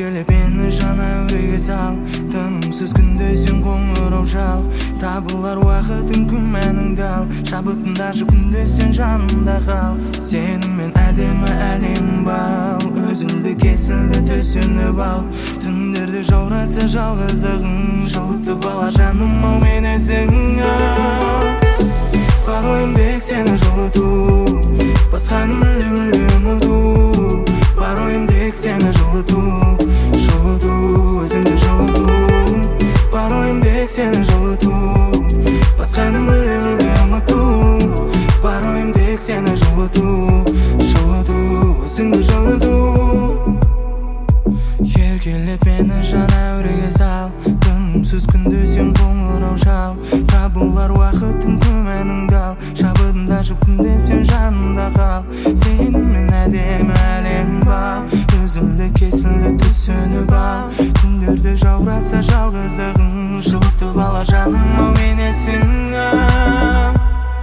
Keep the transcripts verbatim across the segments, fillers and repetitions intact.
Еркелеп мені жана өріге сал, тынымсыз күнде сен қоңырау шал. Табылар уақытың күмәнің дал, шабытындашы күнде сен жанында қал. Сенімен әдемі әлем бал, өзілді кесілді төсініп ал. Түндерді жауратса жалғыздығың, жылытты бала жаным ау менесің ал. Бар ойымдек сені жылыту, басқаны мүлде мүлде ұмыту. Бар ойымдек сені жылыту, жылыту, өзіңді жылыту. Бар ойымдек сені жылыту, басқаны мүлде мүлде ұмыту. Бар ойымдек сені жылыту, жылыту, өзіңді жылыту. Еркелеп мені жан әуреге сал, тынымсыз күнде сен қоңырау шал. Табылар уақытың күмәніңді ал, шабытындашы күнде сен жанында қал. Сенімен әдемі әлем бал, үзілді кесілді түсініп ал. Түндерді жауратса жалғыздығың, жылытты бала жаным ау менесің ал.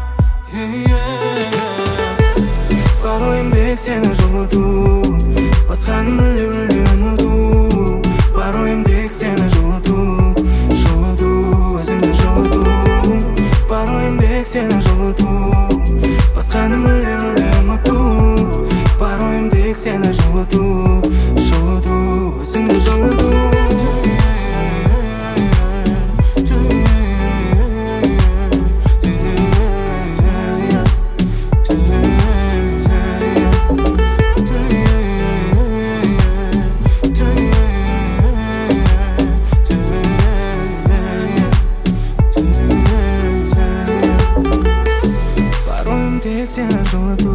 Бар ойымдек сені жылыту, басқаны мүлде мүлде ұмыту. Бар ойымдек сені жылыту, жылыту, өзіңді жылыту. Бар ойымдек сені жылыту, басқаны мүлде мүлде ұмыту. Бар ойымдек сені жылыту, жылыту, өзіңді жылыту. Сені жылыту,